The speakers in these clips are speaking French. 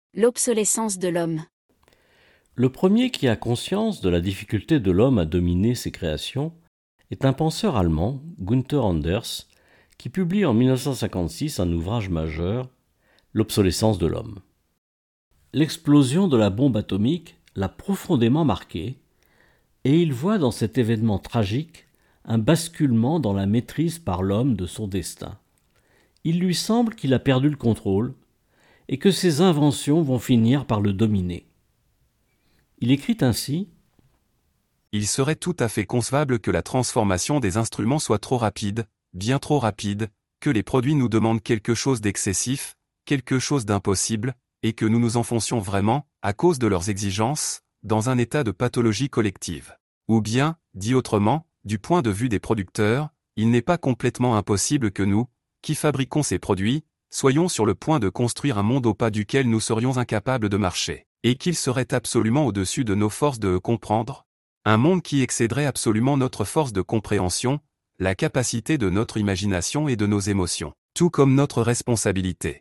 L'obsolescence de l'homme. Le premier qui a conscience de la difficulté de l'homme à dominer ses créations est un penseur allemand, Günther Anders, qui publie en 1956 un ouvrage majeur, L'obsolescence de l'homme. L'explosion de la bombe atomique l'a profondément marqué, et il voit dans cet événement tragique un basculement dans la maîtrise par l'homme de son destin. Il lui semble qu'il a perdu le contrôle et que ses inventions vont finir par le dominer. Il écrit ainsi : Il serait tout à fait concevable que la transformation des instruments soit trop rapide, bien trop rapide, que les produits nous demandent quelque chose d'excessif, quelque chose d'impossible, et que nous nous enfoncions vraiment, à cause de leurs exigences, dans un état de pathologie collective. Ou bien, dit autrement, du point de vue des producteurs, il n'est pas complètement impossible que nous, qui fabriquons ces produits, soyons sur le point de construire un monde au pas duquel nous serions incapables de marcher, et qu'il serait absolument au-dessus de nos forces de comprendre. Un monde qui excéderait absolument notre force de compréhension, la capacité de notre imagination et de nos émotions, tout comme notre responsabilité.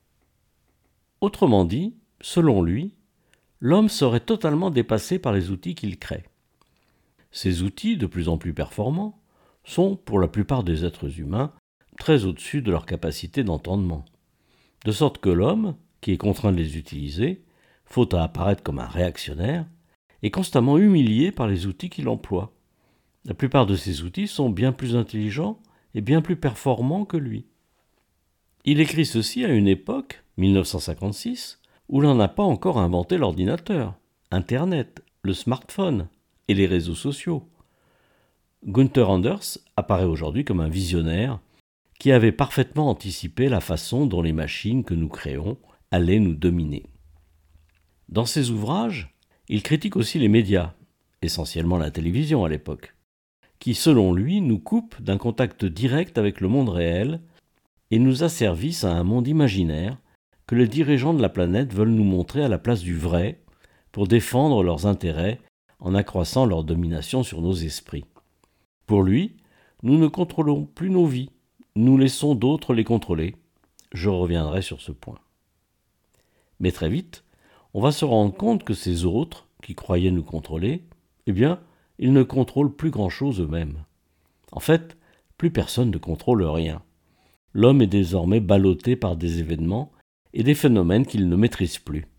autrement dit, selon lui, l'homme serait totalement dépassé par les outils qu'il crée. Ces outils, de plus en plus performants, sont, pour la plupart des êtres humains, très au-dessus de leur capacité d'entendement. De sorte que l'homme, qui est contraint de les utiliser, faute à apparaître comme un réactionnaire, est constamment humilié par les outils qu'il emploie. La plupart de ces outils sont bien plus intelligents et bien plus performants que lui. Il écrit ceci à une époque, 1956, où l'on n'a pas encore inventé l'ordinateur, Internet, le smartphone et les réseaux sociaux. Günther Anders apparaît aujourd'hui comme un visionnaire qui avait parfaitement anticipé la façon dont les machines que nous créons allaient nous dominer. Dans ses ouvrages, il critique aussi les médias, essentiellement la télévision à l'époque, qui, selon lui, nous coupent d'un contact direct avec le monde réel et nous asservissent à un monde imaginaire que les dirigeants de la planète veulent nous montrer à la place du vrai pour défendre leurs intérêts en accroissant leur domination sur nos esprits. Pour lui, nous ne contrôlons plus nos vies, nous laissons d'autres les contrôler. Je reviendrai sur ce point. Mais très vite, on va se rendre compte que ces autres, qui croyaient nous contrôler, eh bien, ils ne contrôlent plus grand-chose eux-mêmes. En fait, plus personne ne contrôle rien. L'homme est désormais ballotté par des événements et des phénomènes qu'il ne maîtrise plus.